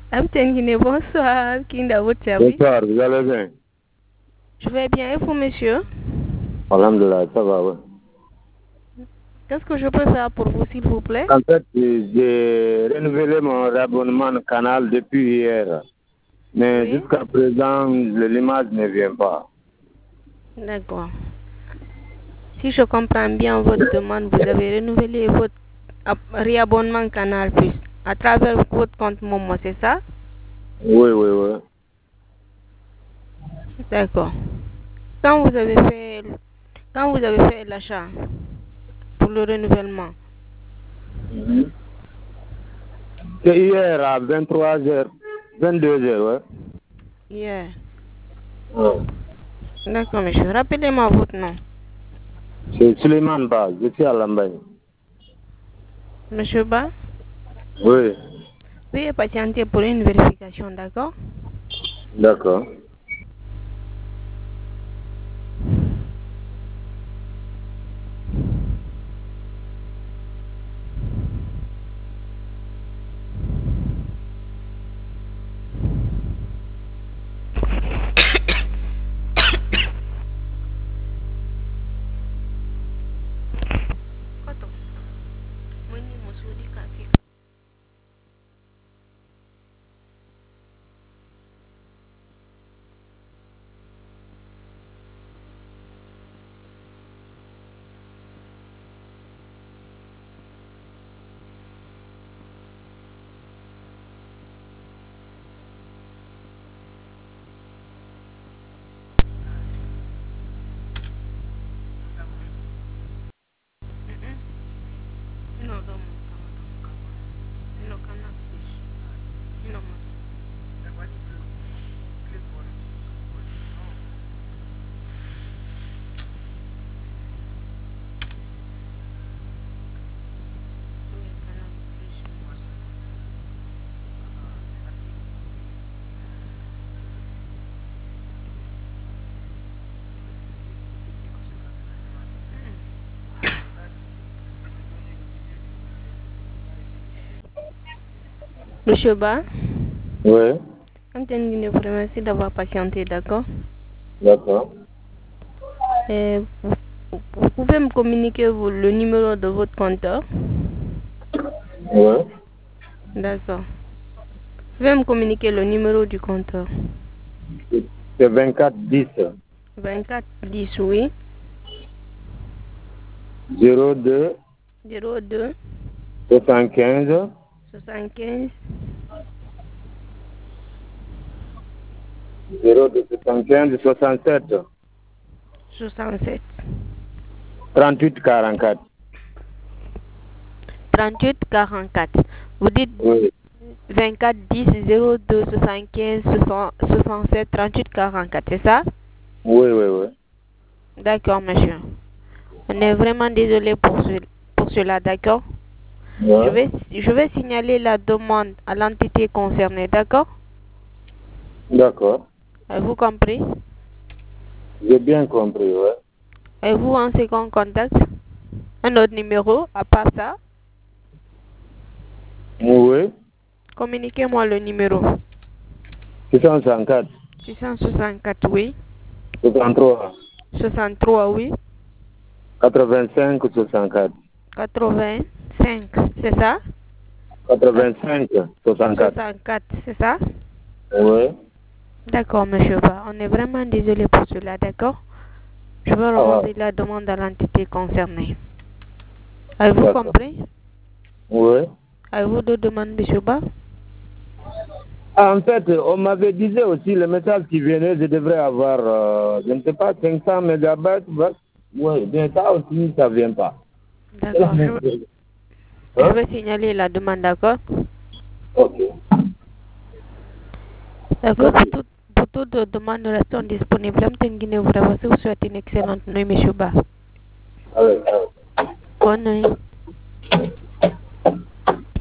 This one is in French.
Amtengine, bonsoir. Kinda votre service. Bonsoir, vous allez bien? Je vais bien. Et vous, monsieur? Alhamdulillah, ça va, ouais. Qu'est-ce que je peux faire pour vous, s'il vous plaît? En fait, j'ai renouvelé mon abonnement au canal depuis hier. Mais Oui. jusqu'à présent, l'image ne vient pas. D'accord. Si je comprends bien votre demande, vous avez renouvelé votre réabonnement Canal Plus à travers votre compte Momo, c'est ça? Oui, oui, oui. D'accord. Quand vous avez fait l'achat pour le renouvellement? C'est hier à 23h, 22h, ouais. Hier. Ouais. D'accord, monsieur. Rappelez-moi votre nom. C'est Suleiman Baz, je suis à Lambagne. Monsieur Ba, Oui, veuillez patienter pour une vérification, d'accord? d'accord. Monsieur Ba, Oui, je vous remercie d'avoir patienté, d'accord? d'accord. Vous pouvez me communiquer le numéro de votre compteur? Oui. D'accord. Vous pouvez me communiquer le numéro du compteur? C'est 2410 24 10, oui. 02 02 75 75 02 75 67 67 38 44. 38 44. Vous dites Oui, 24 10 02 75 67 38 44, c'est ça? oui, oui, oui. D'accord, monsieur. On est vraiment désolé pour cela, d'accord? Ouais. Je vais signaler la demande à l'entité concernée, d'accord? D'accord. Avez-vous compris? J'ai bien compris, ouais. Avez-vous un second contact? Un autre numéro à part ça? Oui. Communiquez-moi le numéro. 654. 664, oui. 63. 63, oui. 85 64. 85, c'est ça? 85 64. 64, c'est ça? Oui. D'accord, monsieur Ba. On est vraiment désolé pour cela, d'accord? Je vais Ah, ouais. remonter la demande à l'entité concernée. Avez-vous D'accord. compris? Oui. Avez-vous d'autres demandes, monsieur Ba? Ah, en fait, on m'avait dit aussi le message qui venait, je devrais avoir, je ne sais pas, 500 mégabytes. Oui, bien ça aussi, ça ne vient pas. D'accord, je Hein? vais signaler la demande, d'accord? Ok. D'accord, Merci. pour toute demande, restons disponibles. Vous souhaite une excellente nuit, monsieur Ba. Allez, allez. Bonne nuit.